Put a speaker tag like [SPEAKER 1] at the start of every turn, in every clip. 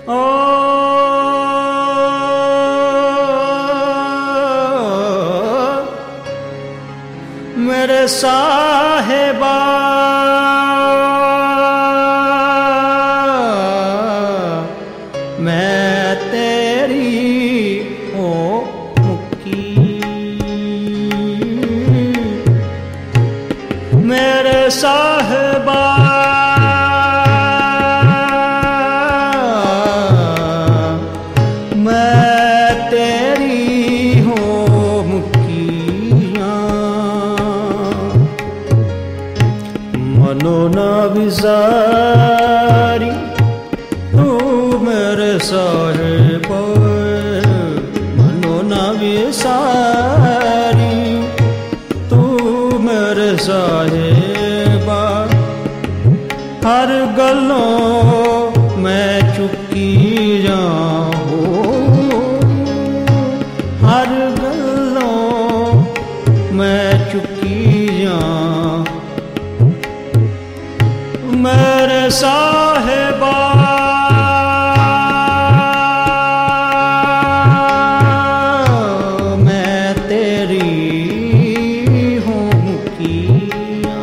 [SPEAKER 1] ओ मेरे साहिबा मैं तेरी हो मुक्की मेरे साहिबा मैं तेरी हो मुक्कियाँ मनो न विसारी तू मेरे साहिबा मनो न विसारी तू मेरे साहिबा हर गलों मैं चुकी जाऊँ हर गलों मैं चुकी जाऊँ मेरे साहिबा मैं तेरी हूँ मुक्कियाँ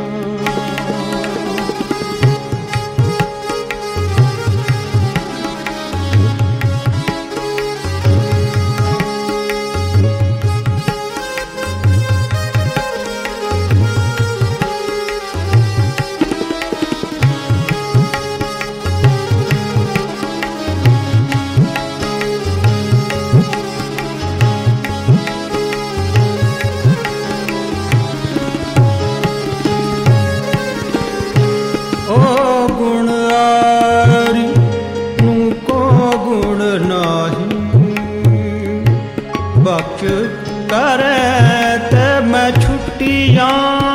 [SPEAKER 1] बख्श करे ते मैं छुट्टियाँ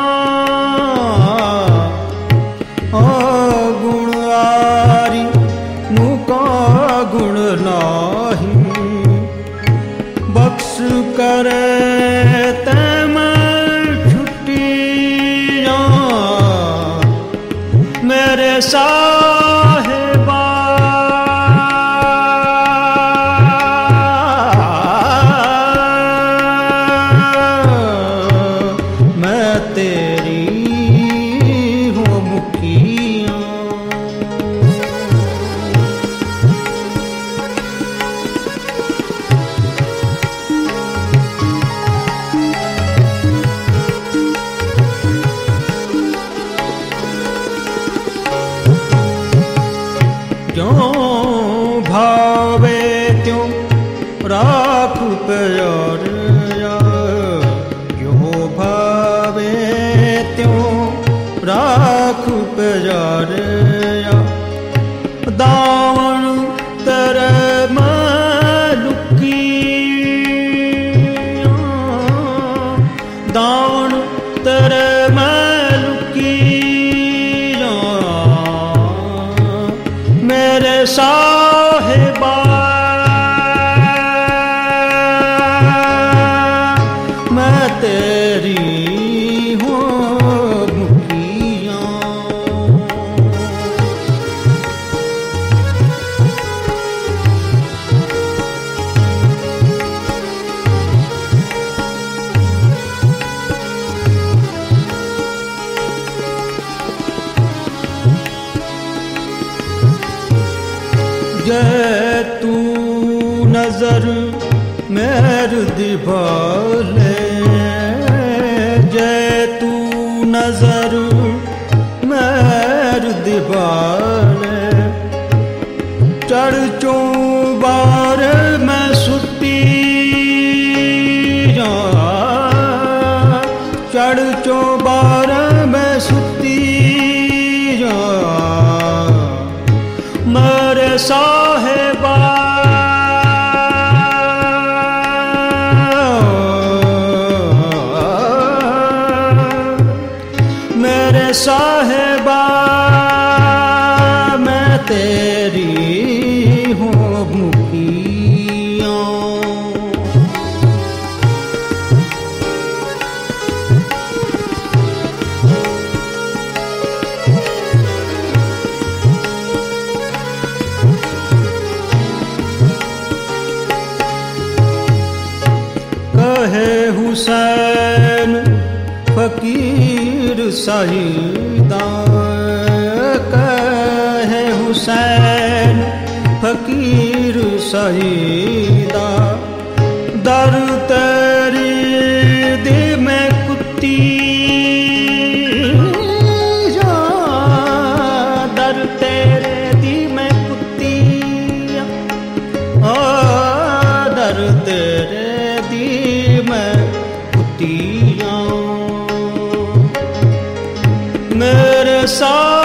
[SPEAKER 1] ओ गुण आरी मुका गुण नाही बख्श करे ते मैं छुट्टियाँ मेरे साहिबा क्यों भावे क्यों राख प्यार क्यों भावे त्यों राख प्यार दावन तेरे लुकी दावन तेरे लुकी मेरे साहिबा मैं तेरी हूँ मुक्कियाँ जय तू नजर मेरे दिवाले जय तू नजर मेरे दिवाले चढ़ चौबार मैं सुती चढ़ चौबार मैं सुती मेरे साहिबा मेरे साहिबा मैं तेरी हूँ मुक्कियाँ हुसैन फकीर शहीदा, कहे हुसैन फकीर शहीदा। दर तेरी दी में कुत्ती, दर तेरे दी में कुत्ती, दर तेरे दी में कुत्तियाँ। मेरे साथ